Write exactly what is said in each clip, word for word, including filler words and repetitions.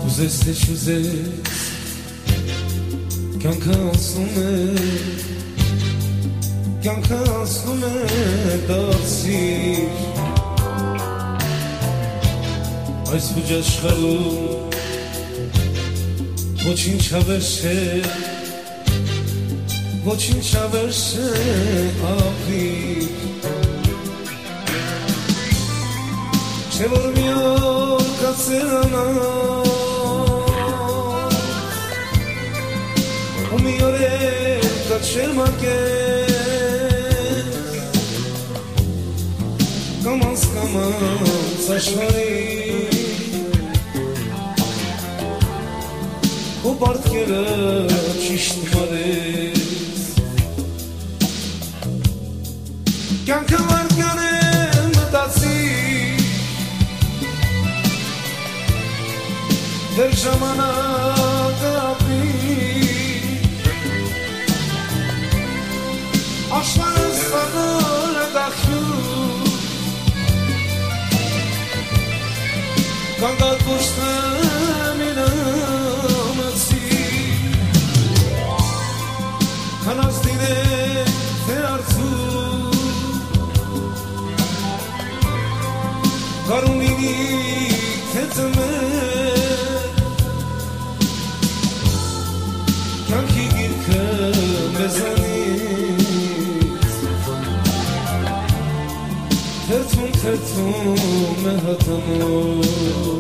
Ուզես թե չուզես կյանքը անցնում է կյանքը անցնում է դարձիր այս ուժ աշխարհում ոչինչ հավերժ չէ ոչինչ հավերժ չէ ապրիր չէ որ մի օր կացրանամ մի օր կաչել մակես կամանց կամանց աշխարհի ու բարդքերը ճիշտ մարես կյանքը վարկյան է մտածի դեր ժամանակ ապրի Աշխարհը սառնոլ է դախյուն Կանգալ կուշտեմ ինամացի Քանած դիրեք թե արցու Կարունինի թե ծմեր Կյանքի գիրքը մեզանի Թերթում, թերթում է հատանում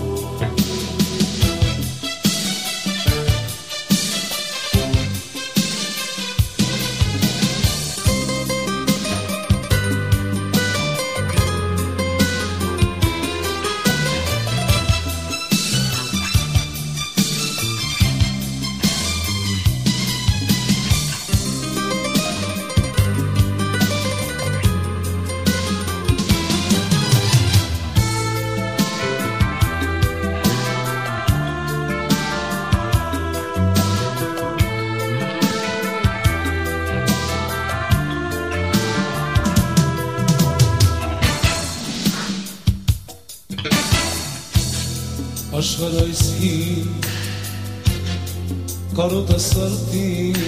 Աշխարհ այսի կարոտը սրտին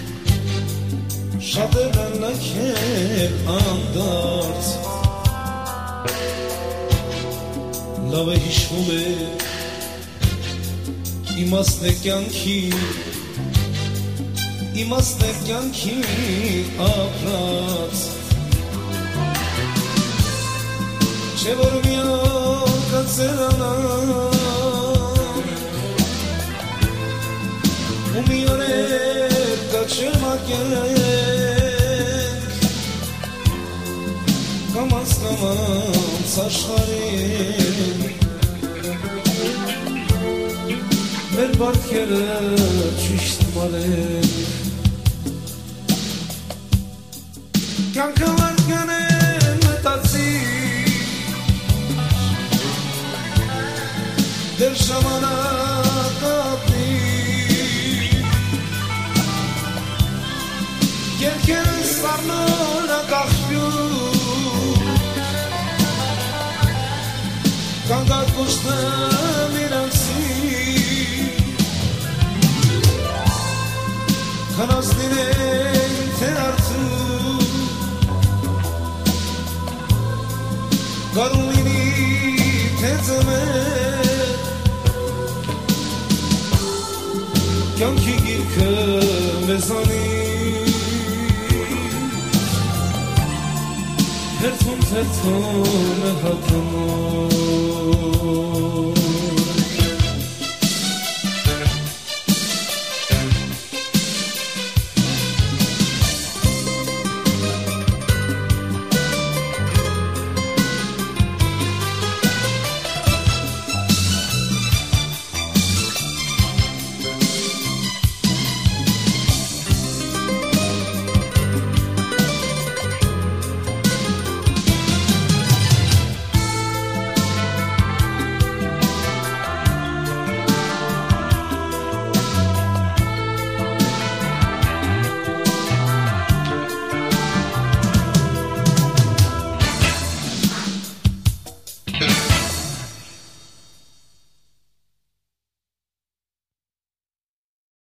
շատերն են լքել անդարձ լավ է հիշվում է իմաստն է կյանքի իմաստն է կյանքի ապրած չէ որ մի օր կացրանամ ու մի օր կաչել մակենք կամանց կամանց աշխարհին մեր բարդքերը ճիշտ մարեն կյանքը վարկյան է մտածի դեր ժամանակ ապրի Երկերը սառնոլ է դախյուն Կանգալ կուշտեմ իրանցի Քանած դիրեք թե արցու Կարունինի թե ծմեր Կյանքի գիրքը մեզանի Թերթում, թերթում է հատնում